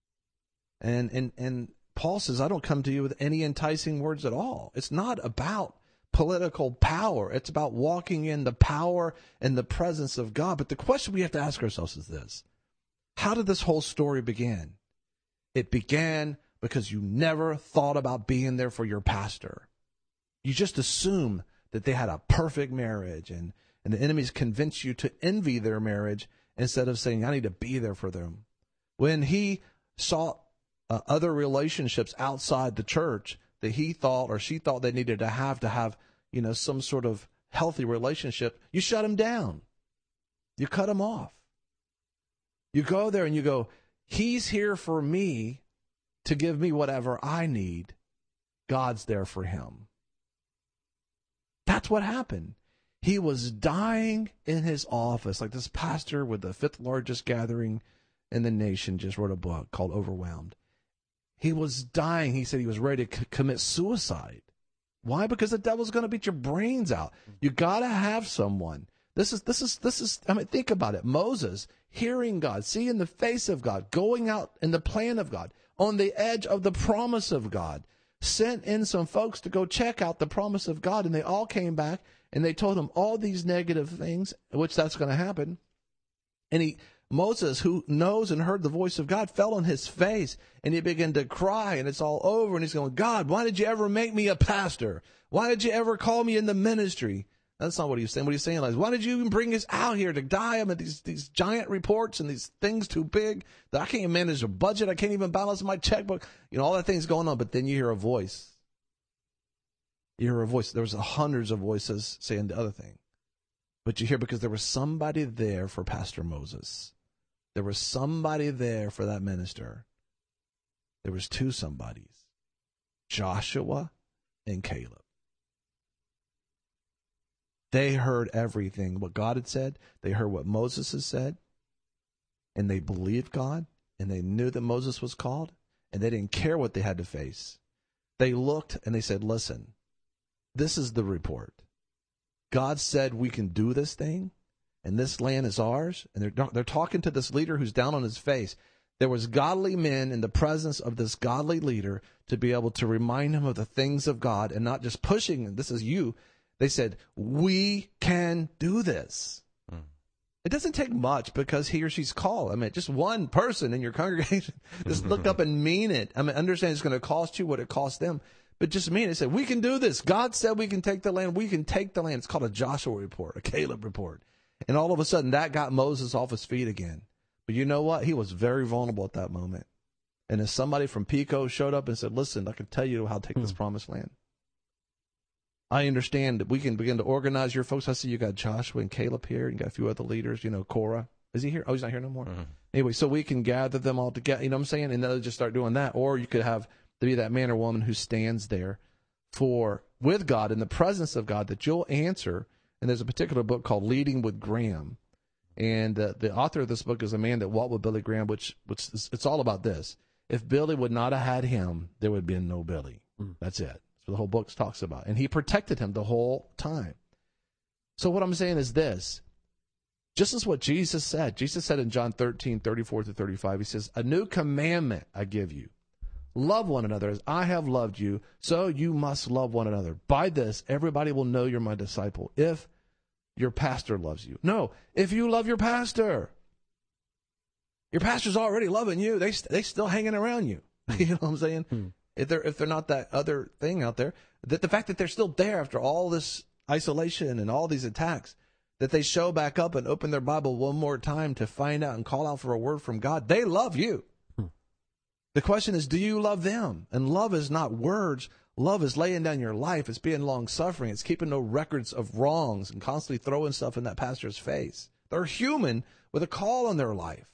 And Paul says, I don't come to you with any enticing words at all. It's not about political power. It's about walking in the power and the presence of God. But the question we have to ask ourselves is this. How did this whole story begin? It began because you never thought about being there for your pastor. You just assume that they had a perfect marriage, and the enemies convince you to envy their marriage instead of saying, I need to be there for them. When he saw other relationships outside the church that he thought or she thought they needed to have, you know, some sort of healthy relationship, you shut him down. You cut him off. You go there and you go, he's here for me to give me whatever I need. God's there for him. That's what happened. He was dying in his office, like this pastor with the 5th largest gathering in the nation just wrote a book called Overwhelmed. He was dying. He said he was ready to commit suicide. Why? Because the devil's going to beat your brains out. You got to have someone. This is, I mean, think about it. Moses, hearing God, seeing the face of God, going out in the plan of God, on the edge of the promise of God, sent in some folks to go check out the promise of God, and they all came back, And they told him all these negative things, which that's going to happen. And Moses, who knows and heard the voice of God, fell on his face, and he began to cry, and it's all over. And he's going, God, why did you ever make me a pastor? Why did you ever call me in the ministry? That's not what he's saying. What he's saying is, why did you even bring us out here to die? I mean, these giant reports and these things too big that I can't even manage a budget. I can't even balance my checkbook. You know, all that thing's going on. But then you hear a voice. You hear a voice. There was hundreds of voices saying the other thing. But you hear, because there was somebody there for Pastor Moses. There was somebody there for that minister. There was two somebodies, Joshua and Caleb. They heard everything, what God had said. They heard what Moses had said. And they believed God. And they knew that Moses was called. And they didn't care what they had to face. They looked and they said, listen, this is the report. God said we can do this thing. And this land is ours. And they're talking to this leader who's down on his face. There was godly men in the presence of this godly leader to be able to remind him of the things of God and not just pushing, this is you. They said, we can do this. It doesn't take much because he or she's called. I mean, just one person in your congregation, just look up and mean it. I mean, understand it's going to cost you what it cost them, but just mean it. They said, we can do this. God said we can take the land. We can take the land. It's called a Joshua report, a Caleb report. And all of a sudden that got Moses off his feet again. But you know what? He was very vulnerable at that moment. And if somebody from Pico showed up and said, listen, I can tell you how to take this promised land. I understand that we can begin to organize your folks. I see you got Joshua and Caleb here. You got a few other leaders, you know, Korah. Is he here? Oh, he's not here no more. Anyway, so we can gather them all together. You know what I'm saying? And they'll just start doing that. Or you could have to be that man or woman who stands there with God in the presence of God that you'll answer. And there's a particular book called Leading with Graham. And the author of this book is a man that walked with Billy Graham, which it's all about this. If Billy would not have had him, there would have been no Billy. That's it. That's what the whole book talks about. And he protected him the whole time. So what I'm saying is this. Just as what Jesus said. Jesus said in John 13:34-35, he says, a new commandment I give you. Love one another as I have loved you, so you must love one another. By this, everybody will know you're my disciple, if your pastor loves you. No, if you love your pastor. Your pastor's already loving you. They still hanging around you. You know what I'm saying? If they're not that other thing out there, that the fact that they're still there after all this isolation and all these attacks, that they show back up and open their Bible one more time to find out and call out for a word from God, they love you. The question is, do you love them? And love is not words. Love is laying down your life. It's being long-suffering. It's keeping no records of wrongs and constantly throwing stuff in that pastor's face. They're human with a call on their life.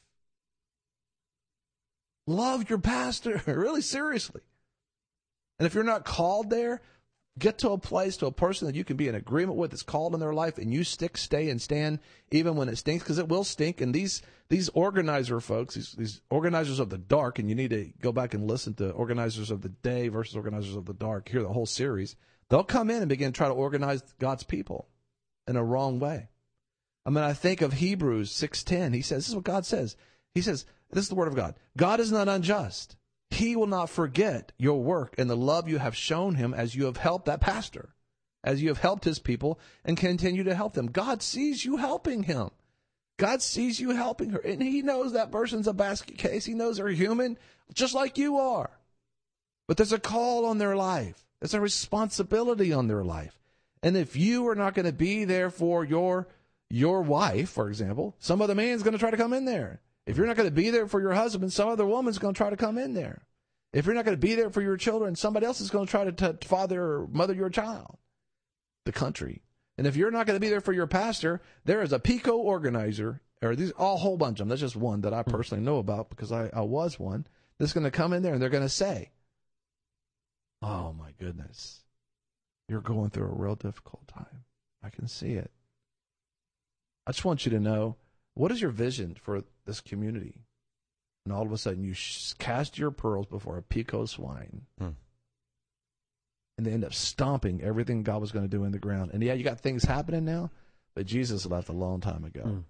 Love your pastor, really seriously. And if you're not called there, get to a place, to a person that you can be in agreement with, that's called in their life, and you stay and stand even when it stinks, because it will stink. And these organizer folks, these organizers of the dark, and you need to go back and listen to Organizers of the Day versus Organizers of the Dark, hear the whole series. They'll come in and begin to try to organize God's people in a wrong way. I mean, I think of Hebrews 6:10. He says, this is what God says. He says, this is the word of God. God is not unjust. He will not forget your work and the love you have shown him as you have helped that pastor, as you have helped his people and continue to help them. God sees you helping him. God sees you helping her. And he knows that person's a basket case. He knows they're human, just like you are. But there's a call on their life. There's a responsibility on their life. And if you are not going to be there for your wife, for example, some other man's going to try to come in there. If you're not going to be there for your husband, some other woman's going to try to come in there. If you're not going to be there for your children, somebody else is going to try to father or mother your child, the country. And if you're not going to be there for your pastor, there is a Pico organizer, or these a whole bunch of them. That's just one that I personally know about because I was one. That's going to come in there and they're going to say, oh my goodness, you're going through a real difficult time. I can see it. I just want you to know, what is your vision for this community? And all of a sudden, you cast your pearls before a Pico swine. And they end up stomping everything God was going to do in the ground. And yeah, you got things happening now, but Jesus left a long time ago.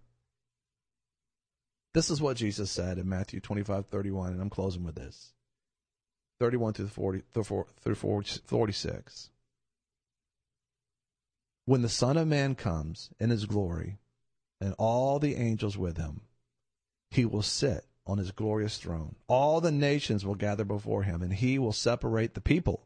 This is what Jesus said in Matthew 25:31, and I'm closing with this. 31 through 46. when the Son of Man comes in his glory and all the angels with him, he will sit on his glorious throne. All the nations will gather before him, and he will separate the people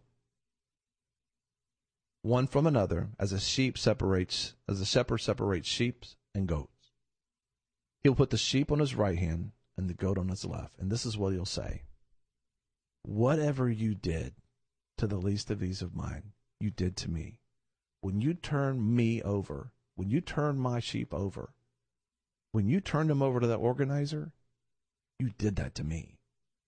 one from another, as a shepherd separates sheep and goats. He'll put the sheep on his right hand and the goat on his left. And this is what he'll say: whatever you did to the least of these of mine, you did to me. When you turn me over, when you turn my sheep over, when you turned them over to the organizer, you did that to me.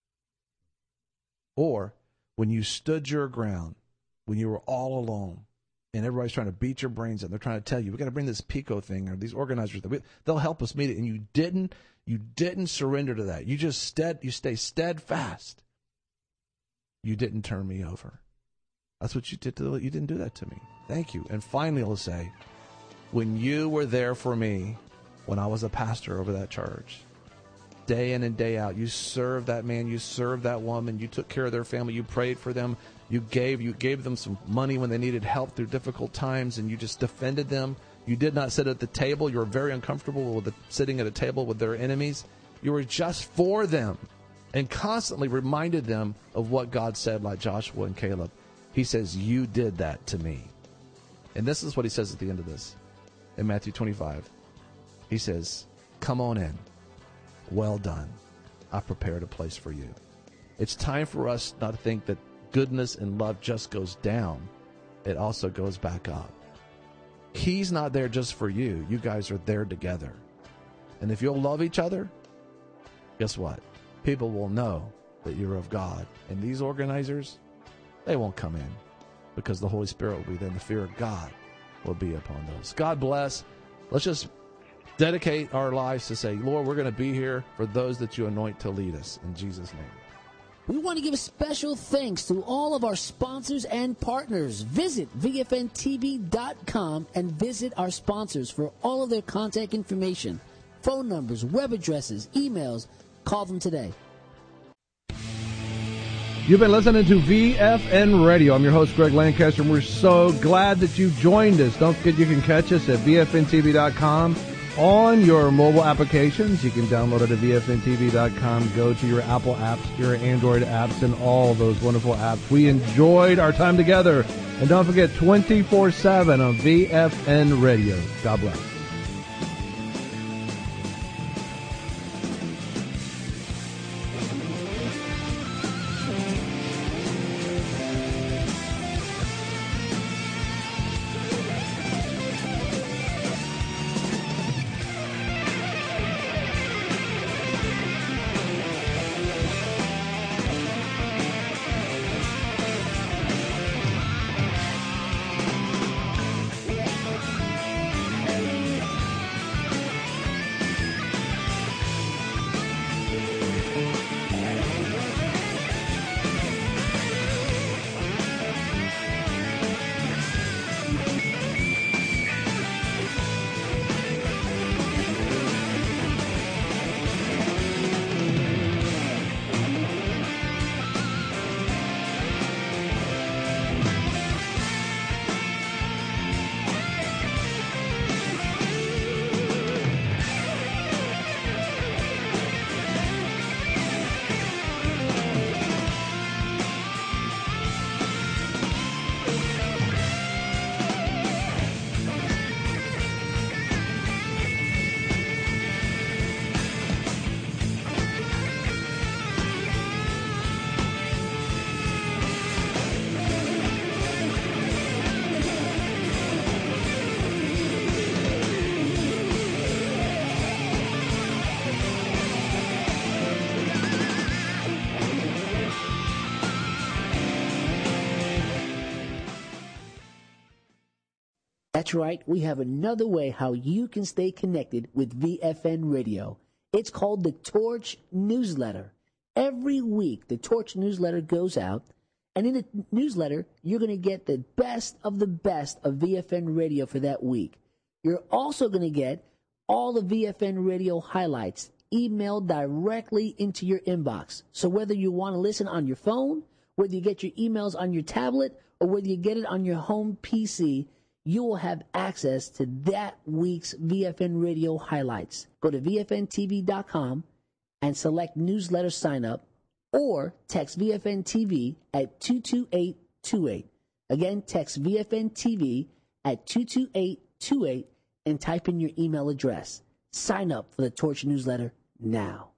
Or when you stood your ground, when you were all alone, and everybody's trying to beat your brains in, they're trying to tell you, we got to bring this PICO thing, or these organizers, they'll help us meet it, and you didn't surrender to that. You stay steadfast. You didn't turn me over. That's what you did. You didn't do that to me. Thank you. And finally, I'll say, when you were there for me, when I was a pastor over that church, day in and day out, you served that man, you served that woman, you took care of their family, you prayed for them, you gave them some money when they needed help through difficult times, and you just defended them. You did not sit at the table. You were very uncomfortable with sitting at a table with their enemies. You were just for them and constantly reminded them of what God said, like Joshua and Caleb. He says, you did that to me. And this is what he says at the end of this. In Matthew 25, he says, come on in. Well done. I've prepared a place for you. It's time for us not to think that goodness and love just goes down. It also goes back up. He's not there just for you. You guys are there together. And if you'll love each other, guess what? People will know that you're of God. And these organizers, they won't come in because the Holy Spirit will be there and the fear of God will be upon those. God bless. Let's just dedicate our lives to say, Lord, we're going to be here for those that you anoint to lead us. In Jesus' name. We want to give a special thanks to all of our sponsors and partners. Visit VFNTV.com and visit our sponsors for all of their contact information, phone numbers, web addresses, emails. Call them today. You've been listening to VFN Radio. I'm your host, Greg Lancaster, and we're so glad that you joined us. Don't forget you can catch us at VFNTV.com. On your mobile applications, you can download it at VFNTV.com. Go to your Apple apps, your Android apps, and all those wonderful apps. We enjoyed our time together. And don't forget, 24/7 on VFN Radio. God bless. That's right, we have another way how you can stay connected with VFN Radio. It's called the Torch Newsletter. Every week, the Torch Newsletter goes out, and in the newsletter, you're going to get the best of VFN Radio for that week. You're also going to get all the VFN Radio highlights emailed directly into your inbox. So whether you want to listen on your phone, whether you get your emails on your tablet, or whether you get it on your home PC, you will have access to that week's VFN Radio highlights. Go to VFNTV.com and select newsletter sign up, or text VFN TV at 22828. Again, text VFN TV at 22828 and type in your email address. Sign up for the Torch newsletter now.